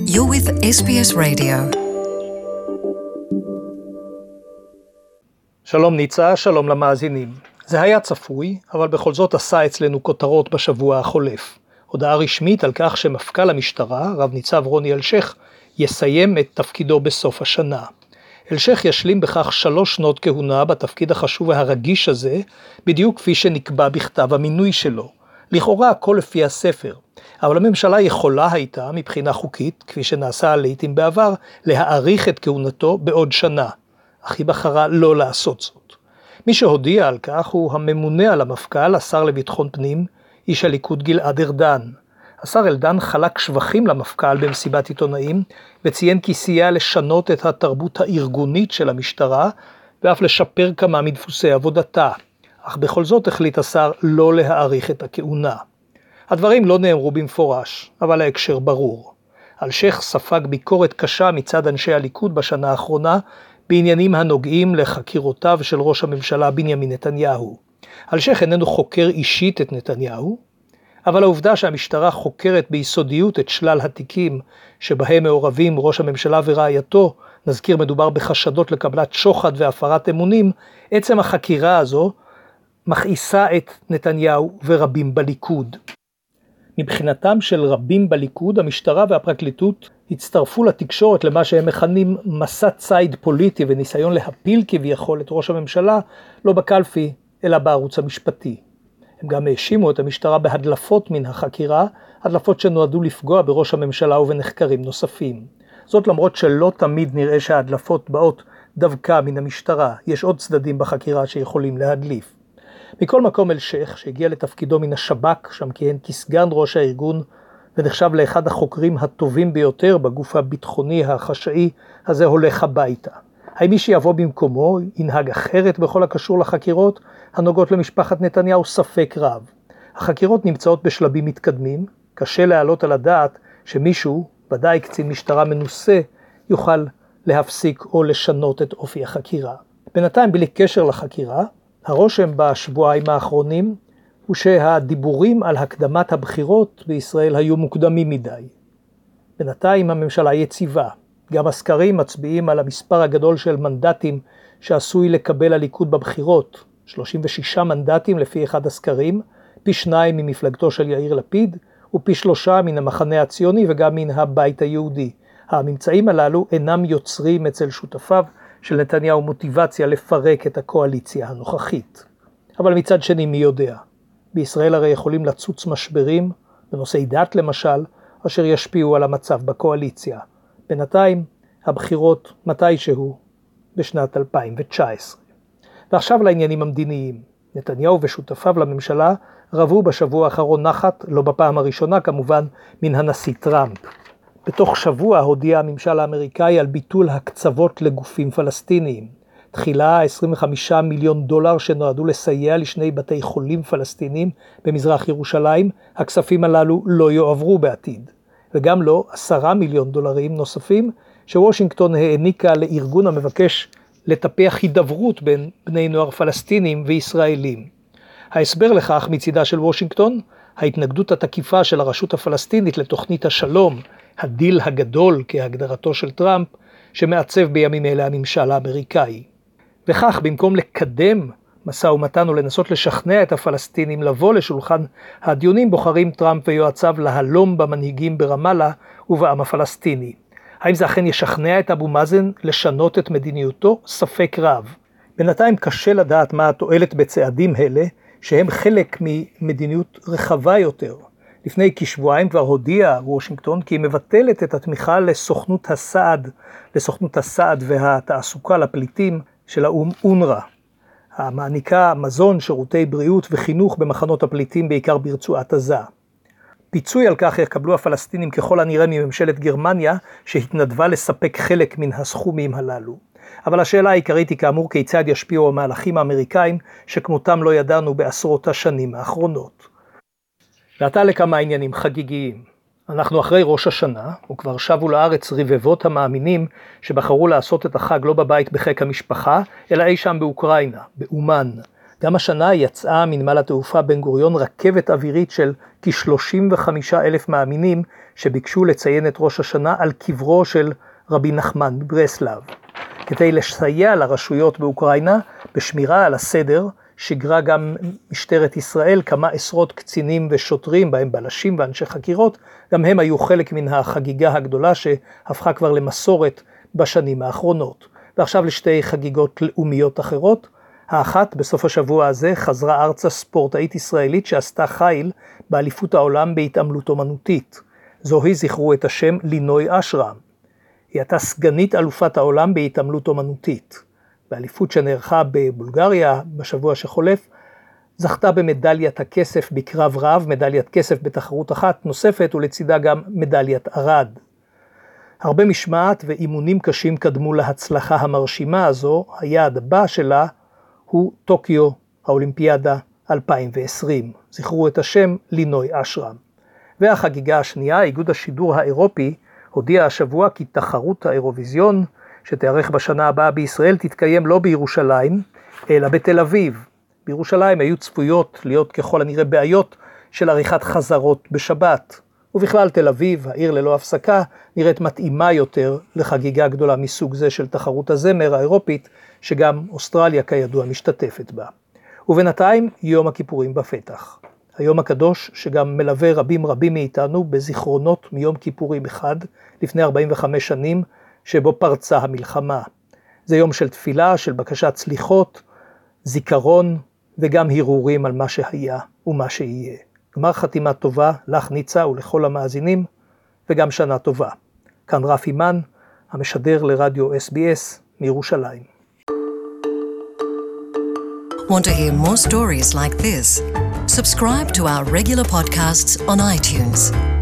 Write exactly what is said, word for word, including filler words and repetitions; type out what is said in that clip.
You're with אס בי אס Radio. שלום ניצה, שלום למאזינים. זה היה צפוי, אבל בכל זאת עשה אצלנו כותרות בשבוע החולף. הודעה רשמית על כך שמפכ"ל המשטרה, רב ניצב רוני אלשיך, יסיים את תפקידו בסוף השנה. אלשיך ישלים בכך שלוש שנות כהונה בתפקיד החשוב והרגיש הזה, בדיוק כפי שנקבע בכתב המינוי שלו. לכאורה הכל לפי הספר, אבל הממשלה יכולה הייתה מבחינה חוקית, כפי שנעשה לעתים בעבר, להאריך את כהונתו בעוד שנה, אך היא בחרה לא לעשות זאת. מי שהודיע על כך הוא הממונה על המפכ"ל, השר לביטחון פנים, איש הליכוד גלעד ארדן. השר ארדן חלק שבחים למפכ"ל במסיבת עיתונאים, וציין כי סייע לשנות את התרבות הארגונית של המשטרה, ואף לשפר כמה מדפוסי עבודתה. אך בכל זאת החליט השר לא להאריך את הכהונה. הדברים לא נאמרו במפורש, אבל ההקשר ברור. אלשיך ספג ביקורת קשה מצד אנשי הליכוד בשנה האחרונה, בעניינים הנוגעים לחקירותיו של ראש הממשלה בנימין נתניהו. אלשיך איננו חוקר אישית את נתניהו, אבל העובדה שהמשטרה חוקרת ביסודיות את שלל התיקים שבהם מעורבים ראש הממשלה ורעייתו, נזכיר מדובר בחשדות לקבלת שוחד והפרת אמונים, עצם החקירה הזו מכעיסה את נתניהו ורבים בליכוד. מבחינתם של רבים בליכוד, המשטרה והפרקליטות הצטרפו לתקשורת למה שהם מכנים מסע ציד פוליטי וניסיון להפיל כביכול את ראש הממשלה, לא בקלפי אלא בערוץ המשפטי. הם גם האשימו את המשטרה בהדלפות מן החקירה, הדלפות שנועדו לפגוע בראש הממשלה ובנחקרים נוספים. זאת למרות שלא תמיד נראה שההדלפות באות דווקא מן המשטרה, יש עוד צדדים בחקירה שיכולים להדליף. מכל מקום אלשיך, שהגיע לתפקידו מן השב"כ, שם כיהן כסגן ראש הארגון, ונחשב לאחד החוקרים הטובים ביותר בגוף הביטחוני החשאי, הזה הולך הביתה. האם מי שיבוא במקומו ינהג אחרת בכל הקשור לחקירות הנוגעות למשפחת נתניהו? ספק רב. החקירות נמצאות בשלבים מתקדמים, קשה להעלות על הדעת שמישהו, ודאי קצין משטרה מנוסה, יוכל להפסיק או לשנות את אופי החקירה. בינתיים בלי קשר לחקירה, הרושם בשבועיים האחרונים הוא שהדיבורים על הקדמת הבחירות בישראל היו מוקדמים מדי. בינתיים הממשלה יציבה. גם הסקרים מצביעים על המספר הגדול של מנדטים שעשוי לקבל הליכוד בבחירות, שלושים ושישה מנדטים לפי אחד הסקרים, פי שניים ממפלגתו של יאיר לפיד, ופי שלושה מן המחנה הציוני וגם מן הבית היהודי. הממצאים הללו אינם יוצרים אצל שותפיו של נתניהו מוטיבציה לפרק את הקואליציה הנוכחית. אבל מצד שני מי יודע? בישראל הרי יכולים לצוץ משברים, בנושאי דת למשל, אשר ישפיעו על המצב בקואליציה. בינתיים הבחירות מתישהו בשנת אלפיים תשע עשרה. ועכשיו לעניינים המדיניים. נתניהו ושותפיו לממשלה רבו בשבוע האחרון נחת, לא בפעם הראשונה כמובן, מן הנשיא טראמפ. בתוך שבוע הודיע הממשל האמריקאי על ביטול הקצוות לגופים פלסטיניים. תחילה עשרים וחמישה מיליון דולר שנועדו לסייע לשני בתי חולים פלסטיניים במזרח ירושלים, הכספים הללו לא יועברו בעתיד. וגם לא עשרה מיליון דולרים נוספים שוושינגטון העניקה לארגון המבקש לטפח הידברות בין בני נוער פלסטינים וישראלים. ההסבר לכך מצידה של וושינגטון, ההתנגדות התקיפה של הרשות הפלסטינית לתוכנית השלום, הדיל הגדול כהגדרתו של טראמפ, שמעצב בימים אלה הממשל האמריקאי. וכך במקום לקדם משא ומתן ולנסות לשכנע את הפלסטינים לבוא לשולחן הדיונים, בוחרים טראמפ ויועציו להלום במנהיגים ברמאללה ובעם הפלסטיני. האם זה אכן ישכנע את אבו מאזן לשנות את מדיניותו? ספק רב. בינתיים קשה לדעת מה התועלת בצעדים אלה, שהם חלק ממדיניות רחבה יותר. לפני כשבועיים כבר הודיע וושינגטון כי היא מבטלת את התמיכה לסוכנות הסעד, לסוכנות הסעד והתעסוקה לפליטים של האום אונר"א. המעניקה מזון, שירותי בריאות וחינוך במחנות הפליטים בעיקר ברצועת עזה. פיצוי על כך יקבלו הפלסטינים ככל הנראה מממשלת גרמניה, שהתנדבה לספק חלק מן הסכומים הללו. אבל השאלה העיקרית היא כאמור כיצד ישפיעו המהלכים האמריקאים שכמותם לא ידענו בעשרות השנים האחרונות. ועתה לכמה עניינים חגיגיים. אנחנו אחרי ראש השנה, וכבר שבו לארץ רבבות המאמינים שבחרו לעשות את החג לא בבית בחיק המשפחה, אלא אי שם באוקראינה, באומן. גם השנה יצאה מנמל התעופה בן גוריון רכבת אווירית של כ-שלושים וחמישה אלף מאמינים שביקשו לציין את ראש השנה על קברו של רבי נחמן מברסלב. כדי לסייע לרשויות באוקראינה בשמירה על הסדר, שגרה גם משטרת ישראל כמה עשרות קצינים ושוטרים, בהם בלשים ואנשי חקירות, גם הם היו חלק מן החגיגה הגדולה שהפכה כבר למסורת בשנים האחרונות. ועכשיו לשתי חגיגות לאומיות אחרות. האחת, בסוף השבוע הזה חזרה ארצה ספורטאית ישראלית שעשתה חיל באליפות העולם בהתעמלות אומנותית. זוהי, זכרו את השם, לינוי אשרם. היא הייתה סגנית אלופת העולם בהתעמלות אומנותית. באליפות שנערכה בבולגריה בשבוע שחולף, זכתה במדליית הכסף בקרב רב, מדליית כסף בתחרות אחת נוספת, ולצידה גם מדליית ארד. הרבה משמעת ואימונים קשים קדמו להצלחה המרשימה הזו. היעד הבא שלה הוא טוקיו, האולימפיאדה אלפיים ועשרים. זכרו את השם, לינוי אשרם. והחגיגה השנייה, איגוד השידור האירופי, הודיע השבוע כי תחרות האירוויזיון שתארך בשנה הבאה בישראל תתקיים לא בירושלים, אלא בתל אביב. בירושלים היו צפויות להיות ככל הנראה בעיות של עריכת חזרות בשבת. ובכלל תל אביב, העיר ללא הפסקה, נראית מתאימה יותר לחגיגה גדולה מסוג זה של תחרות הזמר האירופית, שגם אוסטרליה כידוע משתתפת בה. ובינתיים יום הכיפורים בפתח. היום הקדוש שגם מלווה רבים רבים מאיתנו בזיכרונות מיום כיפורים אחד לפני ארבעים וחמש שנים שבו פרצה המלחמה. זה יום של תפילה, של בקשת סליחות, זיכרון וגם הרהורים על מה שהיה ומה שיהיה. גמר חתימה טובה לך ניצה ולכל המאזינים, וגם שנה טובה. כאן רפי מן, המשדר לרדיו אס בי אס מירושלים. Want to hear more stories like this? Subscribe to our regular podcasts on iTunes.